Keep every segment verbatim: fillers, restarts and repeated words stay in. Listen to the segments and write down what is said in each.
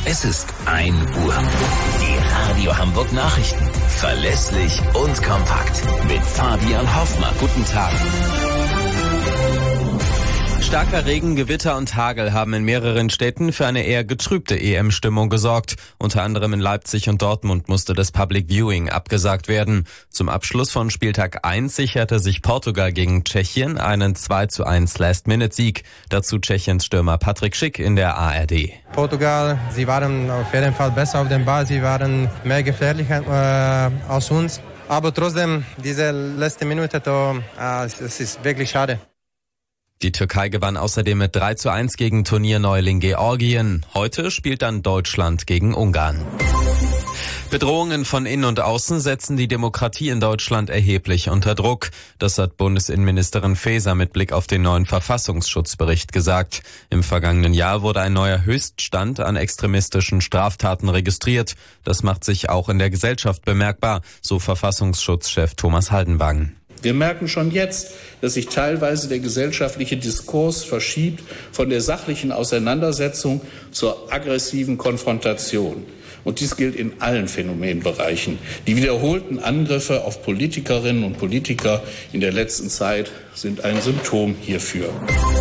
Es ist ein Uhr. Die Radio Hamburg Nachrichten. Verlässlich und kompakt. Mit Fabian Hoffmann. Guten Tag. Starker Regen, Gewitter und Hagel haben in mehreren Städten für eine eher getrübte E M-Stimmung gesorgt. Unter anderem in Leipzig und Dortmund musste das Public Viewing abgesagt werden. Zum Abschluss von Spieltag eins sicherte sich Portugal gegen Tschechien einen zwei zu eins Last-Minute-Sieg. Dazu Tschechiens Stürmer Patrick Schick in der A R D. Portugal, sie waren auf jeden Fall besser auf dem Ball, sie waren mehr gefährlich äh, als uns. Aber trotzdem, diese letzte Minute, äh, es ist wirklich schade. Die Türkei gewann außerdem mit drei zu eins gegen Turnierneuling Georgien. Heute spielt dann Deutschland gegen Ungarn. Bedrohungen von innen und außen setzen die Demokratie in Deutschland erheblich unter Druck. Das hat Bundesinnenministerin Faeser mit Blick auf den neuen Verfassungsschutzbericht gesagt. Im vergangenen Jahr wurde ein neuer Höchststand an extremistischen Straftaten registriert. Das macht sich auch in der Gesellschaft bemerkbar, so Verfassungsschutzchef Thomas Haldenwang. Wir merken schon jetzt, dass sich teilweise der gesellschaftliche Diskurs verschiebt von der sachlichen Auseinandersetzung zur aggressiven Konfrontation. Und dies gilt in allen Phänomenbereichen. Die wiederholten Angriffe auf Politikerinnen und Politiker in der letzten Zeit sind ein Symptom hierfür.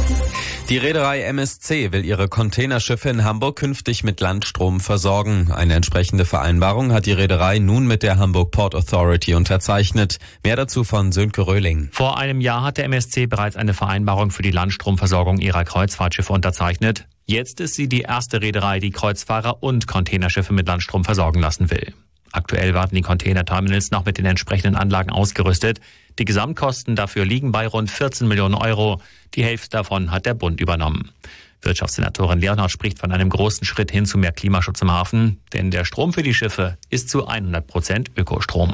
Die Reederei M S C will ihre Containerschiffe in Hamburg künftig mit Landstrom versorgen. Eine entsprechende Vereinbarung hat die Reederei nun mit der Hamburg Port Authority unterzeichnet. Mehr dazu von Sönke Röhling. Vor einem Jahr hat der M S C bereits eine Vereinbarung für die Landstromversorgung ihrer Kreuzfahrtschiffe unterzeichnet. Jetzt ist sie die erste Reederei, die Kreuzfahrer und Containerschiffe mit Landstrom versorgen lassen will. Aktuell werden die Containerterminals noch mit den entsprechenden Anlagen ausgerüstet. Die Gesamtkosten dafür liegen bei rund vierzehn Millionen Euro. Die Hälfte davon hat der Bund übernommen. Wirtschaftssenatorin Leonhardt spricht von einem großen Schritt hin zu mehr Klimaschutz im Hafen, denn der Strom für die Schiffe ist zu hundert Prozent Ökostrom.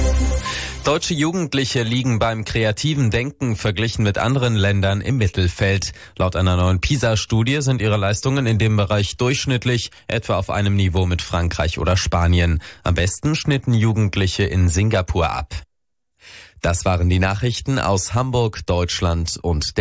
Deutsche Jugendliche liegen beim kreativen Denken verglichen mit anderen Ländern im Mittelfeld. Laut einer neuen PISA-Studie sind ihre Leistungen in dem Bereich durchschnittlich, etwa auf einem Niveau mit Frankreich oder Spanien. Am besten schnitten Jugendliche in Singapur ab. Das waren die Nachrichten aus Hamburg, Deutschland und der